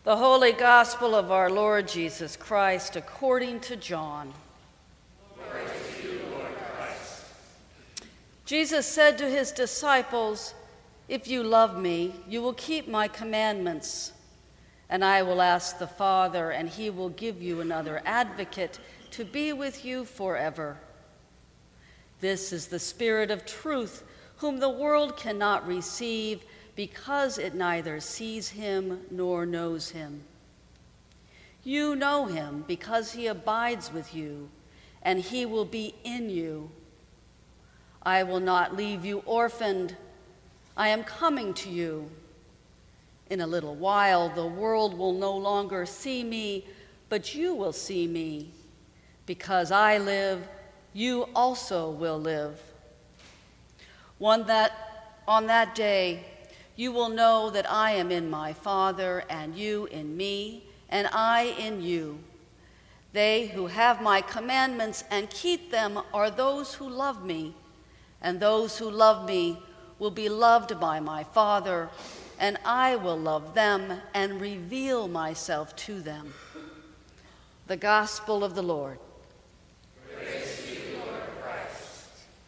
The Holy Gospel of our Lord Jesus Christ according to John. Glory to you, Lord Christ. Jesus said to his disciples, "If you love me, you will keep my commandments. And I will ask the Father, and he will give you another advocate to be with you forever. This is the Spirit of truth, whom the world cannot receive, because it neither sees him nor knows him. You know him because he abides with you, and he will be in you. I will not leave you orphaned. I am coming to you. In a little while, the world will no longer see me, but you will see me. Because I live, you also will live. On that day, you will know that I am in my Father, and you in me, and I in you. They who have my commandments and keep them are those who love me, and those who love me will be loved by my Father, and I will love them and reveal myself to them." The Gospel of the Lord. Praise to you, Lord Christ.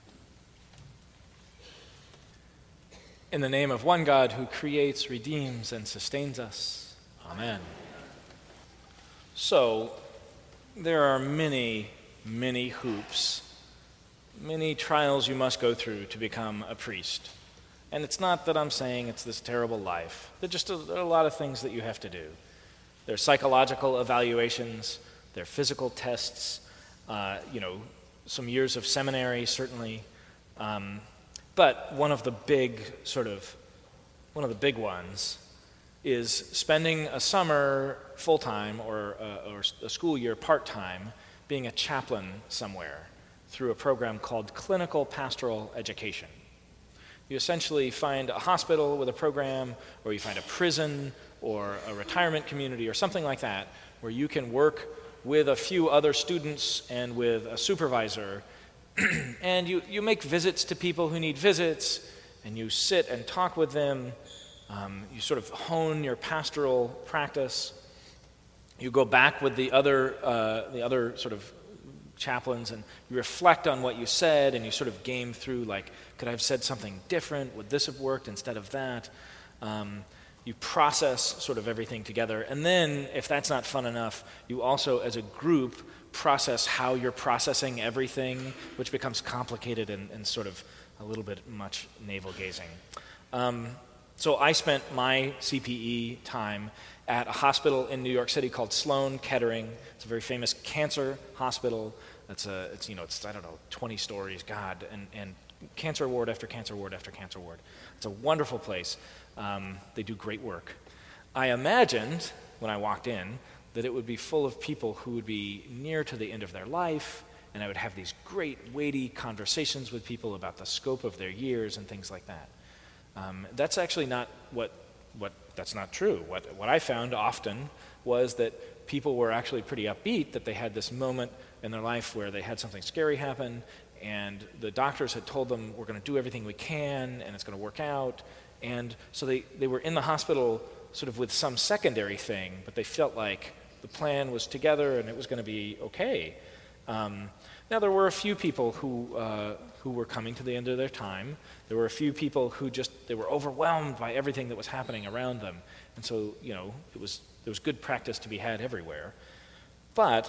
In the name of one God who creates, redeems, and sustains us. Amen. So, there are many, many hoops, many trials you must go through to become a priest. And it's not that I'm saying it's this terrible life. There are a lot of things that you have to do. There are psychological evaluations, there are physical tests, some years of seminary, certainly. But one of the big ones is spending a summer full-time or a school year part-time being a chaplain somewhere through a program called Clinical Pastoral Education. You essentially find a hospital with a program, or you find a prison or a retirement community or something like that, where you can work with a few other students and with a supervisor, and you make visits to people who need visits, and you sit and talk with them. You sort of hone your pastoral practice. You go back with the other sort of chaplains, and you reflect on what you said, and you sort of game through, like, could I have said something different? Would this have worked instead of that? You process sort of everything together. And then, if that's not fun enough, you also, as a group, process how you're processing everything, which becomes complicated and sort of a little bit much navel-gazing. So I spent my CPE time at a hospital in New York City called Sloan Kettering. It's a very famous cancer hospital. It's 20 stories, God, and cancer ward after cancer ward after cancer ward. It's a wonderful place. They do great work. I imagined, when I walked in, that it would be full of people who would be near to the end of their life, and I would have these great, weighty conversations with people about the scope of their years and things like that. That's actually not that's not true. What I found often was that people were actually pretty upbeat, that they had this moment in their life where they had something scary happen, and the doctors had told them, we're going to do everything we can, and it's going to work out. And so they were in the hospital sort of with some secondary thing, but they felt like the plan was together and it was going to be okay. Now, there were a few people who were coming to the end of their time. There were a few people who they were overwhelmed by everything that was happening around them. And so, there was good practice to be had everywhere. But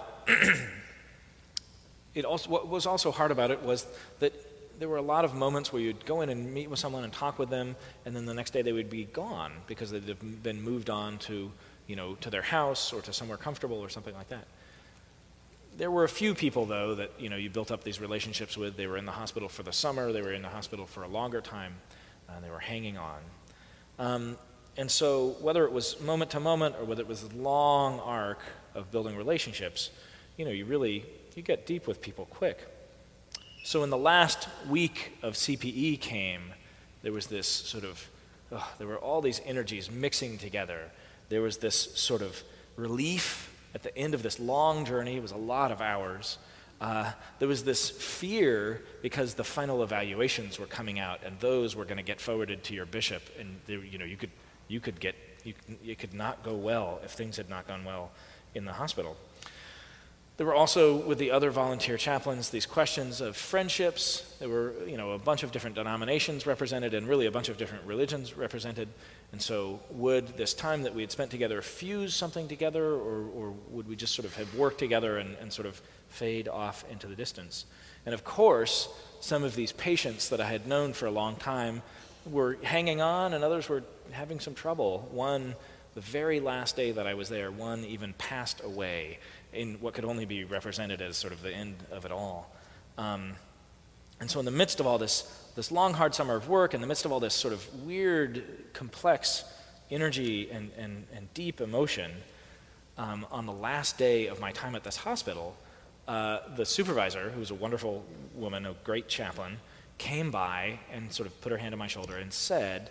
what was also hard about it was that there were a lot of moments where you'd go in and meet with someone and talk with them, and then the next day they would be gone because they'd have been moved on to their house or to somewhere comfortable or something like that. There were a few people, though, that you built up these relationships with. They were in the hospital for the summer, they were in the hospital for a longer time, and they were hanging on. And so whether it was moment to moment or whether it was a long arc of building relationships, you get deep with people quick. So in the last week of CPE came, there was this sort of, there were all these energies mixing together. There was this sort of relief at the end of this long journey. It was a lot of hours. There was this fear because the final evaluations were coming out, and those were going to get forwarded to your bishop, and you could get It could not go well if things had not gone well in the hospital. There were also, with the other volunteer chaplains, these questions of friendships. There were, a bunch of different denominations represented and really a bunch of different religions represented. And so would this time that we had spent together fuse something together, or would we just sort of have worked together and sort of fade off into the distance? And of course, some of these patients that I had known for a long time were hanging on and others were having some trouble. One, the very last day that I was there, one even passed away in what could only be represented as sort of the end of it all. And so in the midst of all this long, hard summer of work, in the midst of all this sort of weird, complex energy and deep emotion, on the last day of my time at this hospital, the supervisor, who was a wonderful woman, a great chaplain, came by and sort of put her hand on my shoulder and said,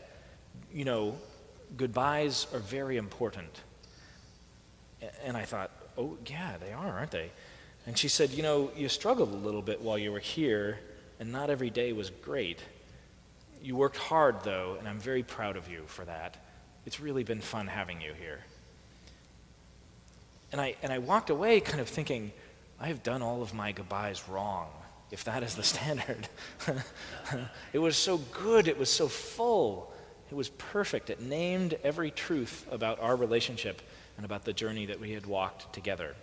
goodbyes are very important. And I thought, oh, yeah, they are, aren't they? And she said, you struggled a little bit while you were here, and not every day was great. You worked hard, though, and I'm very proud of you for that. It's really been fun having you here. And I walked away kind of thinking, I have done all of my goodbyes wrong, if that is the standard. It was so good, it was so full, it was perfect. It named every truth about our relationship and about the journey that we had walked together.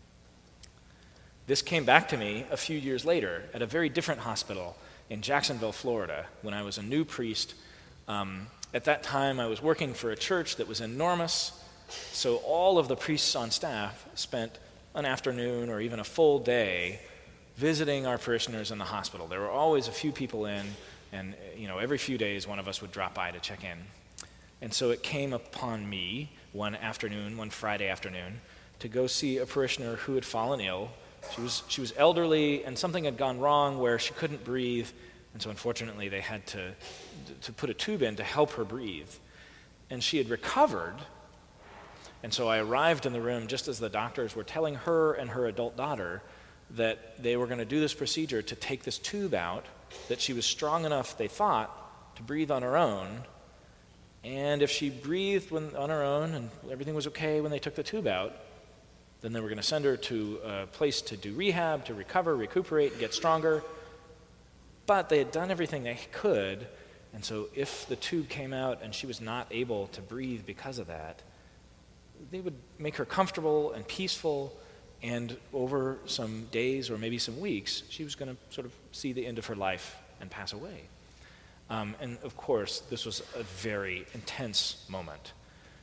This came back to me a few years later at a very different hospital in Jacksonville, Florida, when I was a new priest. At that time, I was working for a church that was enormous, so all of the priests on staff spent an afternoon or even a full day visiting our parishioners in the hospital. There were always a few people in, and every few days one of us would drop by to check in. And so it came upon me one Friday afternoon, to go see a parishioner who had fallen ill. She was elderly, and something had gone wrong where she couldn't breathe, and so unfortunately they had to put a tube in to help her breathe. And she had recovered, and so I arrived in the room just as the doctors were telling her and her adult daughter that they were going to do this procedure to take this tube out, that she was strong enough, they thought, to breathe on her own. And if she breathed on her own and everything was okay when they took the tube out, then they were going to send her to a place to do rehab, to recover, recuperate, get stronger. But they had done everything they could, and so if the tube came out and she was not able to breathe because of that, they would make her comfortable and peaceful, and over some days or maybe some weeks, she was going to sort of see the end of her life and pass away. And of course, this was a very intense moment.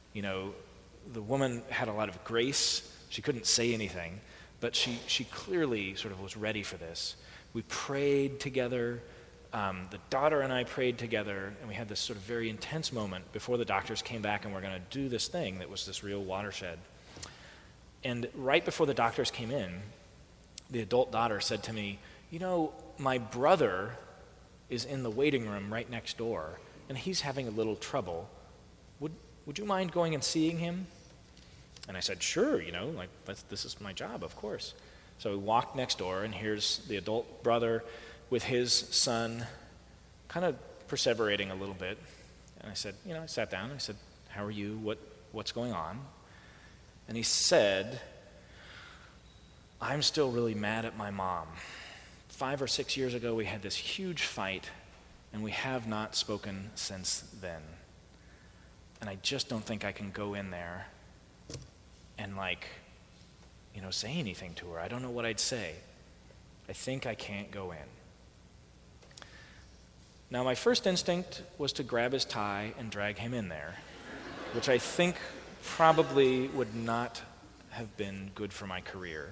The woman had a lot of grace. She couldn't say anything, but she clearly sort of was ready for this. We prayed together. The daughter and I prayed together, and we had this sort of very intense moment before the doctors came back and were going to do this thing that was this real watershed. And right before the doctors came in, the adult daughter said to me, my brother is in the waiting room right next door, and he's having a little trouble. Would you mind going and seeing him? And I said, sure, this is my job, of course. So we walked next door, and here's the adult brother with his son, kind of perseverating a little bit. And I said, I sat down, I said, how are you? What's going on? And he said, I'm still really mad at my mom. 5 or 6 years ago, we had this huge fight, and we have not spoken since then. And I just don't think I can go in there and say anything to her. I don't know what I'd say. I think I can't go in. Now, my first instinct was to grab his tie and drag him in there, which I think probably would not have been good for my career.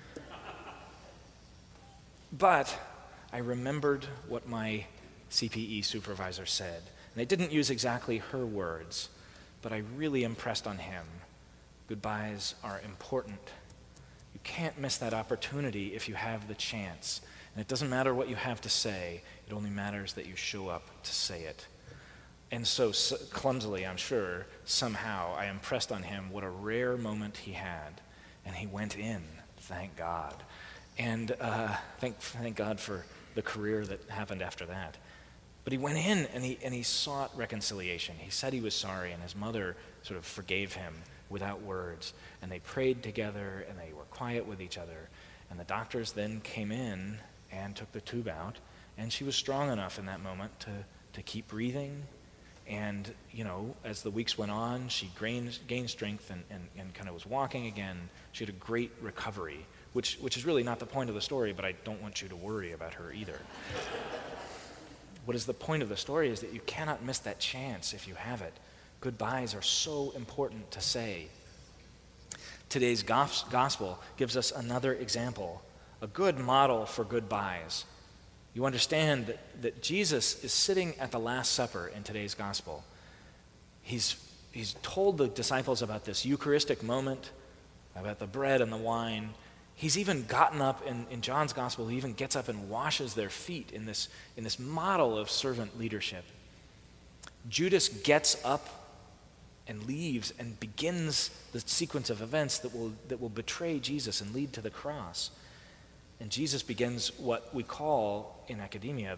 But I remembered what my CPE supervisor said. And I didn't use exactly her words, but I really impressed on him. Goodbyes are important. You can't miss that opportunity if you have the chance. And it doesn't matter what you have to say. It only matters that you show up to say it. And so clumsily, I'm sure, somehow I impressed on him what a rare moment he had. And he went in, thank God. And thank God for the career that happened after that. But he went in and he sought reconciliation. He said he was sorry, and his mother sort of forgave him without words. And they prayed together, and they were quiet with each other. And the doctors then came in and took the tube out, and she was strong enough in that moment to keep breathing. And, as the weeks went on, she gained strength and kind of was walking again. She had a great recovery, which is really not the point of the story, but I don't want you to worry about her either. What is the point of the story is that you cannot miss that chance if you have it. Goodbyes are so important to say. Today's gospel gives us another example, a good model for goodbyes. You understand that Jesus is sitting at the Last Supper in today's gospel. He's told the disciples about this Eucharistic moment, about the bread and the wine. He's even gotten up in John's gospel, he even gets up and washes their feet in this model of servant leadership. Judas gets up and leaves and begins the sequence of events that will betray Jesus and lead to the cross. And Jesus begins what we call in academia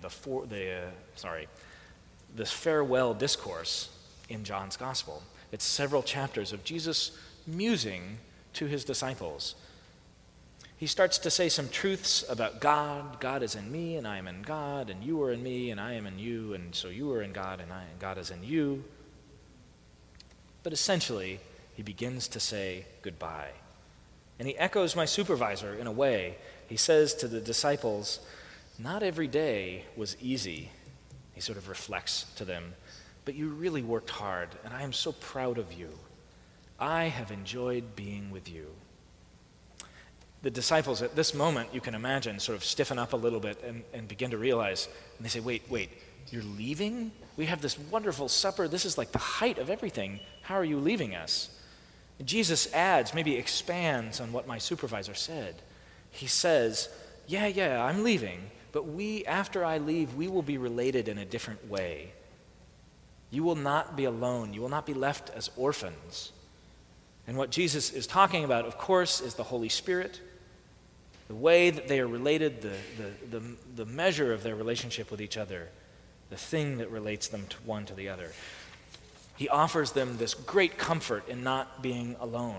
this farewell discourse in John's gospel. It's several chapters of Jesus musing to his disciples. He starts to say some truths about God. God is in me, and I am in God, and you are in me, and I am in you, and so you are in God, and God is in you. But essentially, he begins to say goodbye. And he echoes my supervisor in a way. He says to the disciples, not every day was easy. He sort of reflects to them, but you really worked hard, and I am so proud of you. I have enjoyed being with you. The disciples at this moment, you can imagine, sort of stiffen up a little bit and begin to realize, and they say, wait, you're leaving? We have this wonderful supper. This is like the height of everything. How are you leaving us? And Jesus adds, maybe expands on what my supervisor said. He says, yeah, I'm leaving, but after I leave, we will be related in a different way. You will not be alone. You will not be left as orphans. And what Jesus is talking about, of course, is the Holy Spirit, the way that they are related, the measure of their relationship with each other, the thing that relates them to one to the other. He offers them this great comfort in not being alone.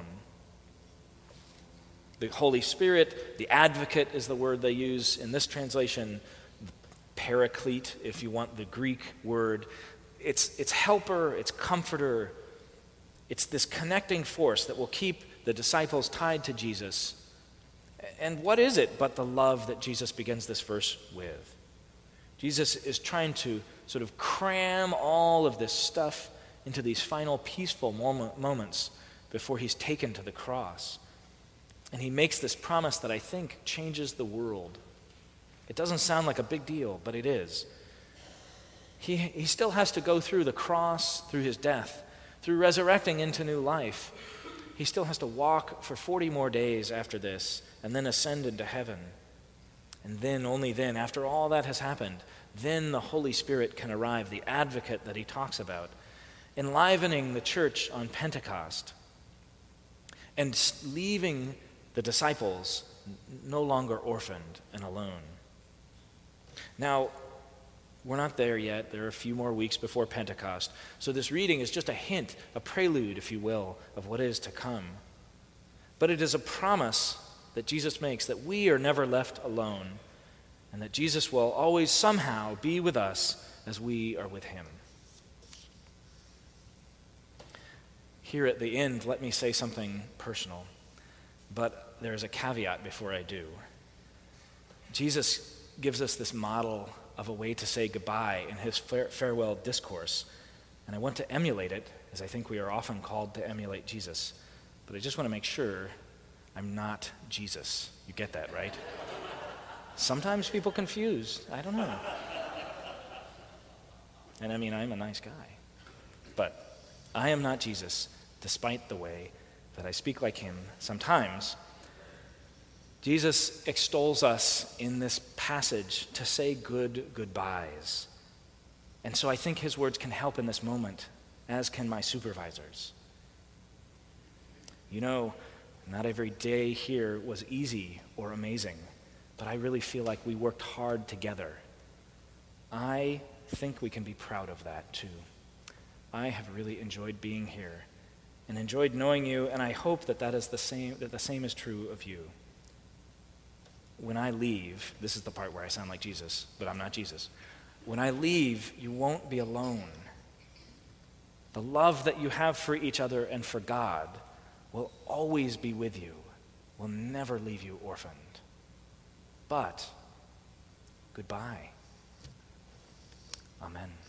The Holy Spirit, the advocate is the word they use in this translation, paraclete, if you want the Greek word. It's helper, it's comforter. It's this connecting force that will keep the disciples tied to Jesus. And what is it but the love that Jesus begins this verse with? Jesus is trying to sort of cram all of this stuff into these final peaceful moments before he's taken to the cross. And he makes this promise that I think changes the world. It doesn't sound like a big deal, but it is. He still has to go through the cross, through his death, through resurrecting into new life. He still has to walk for 40 more days after this and then ascend into heaven. And then, only then, after all that has happened, then the Holy Spirit can arrive, the advocate that he talks about, enlivening the church on Pentecost and leaving the disciples no longer orphaned and alone. Now, we're not there yet. There are a few more weeks before Pentecost. So this reading is just a hint, a prelude, if you will, of what is to come. But it is a promise that Jesus makes that we are never left alone and that Jesus will always somehow be with us as we are with him. Here at the end, let me say something personal, but there is a caveat before I do. Jesus gives us this model of a way to say goodbye in his farewell discourse. And I want to emulate it, as I think we are often called to emulate Jesus. But I just want to make sure I'm not Jesus. You get that, right? Sometimes people confuse. I don't know. And I mean, I'm a nice guy. But I am not Jesus, despite the way that I speak like him sometimes. Jesus extols us in this passage to say goodbyes. And so I think his words can help in this moment, as can my supervisors. You know, not every day here was easy or amazing, but I really feel like we worked hard together. I think we can be proud of that too. I have really enjoyed being here and enjoyed knowing you, and I hope that that the same is true of you. When I leave, this is the part where I sound like Jesus, but I'm not Jesus. When I leave, you won't be alone. The love that you have for each other and for God will always be with you, will never leave you orphaned. But, goodbye. Amen.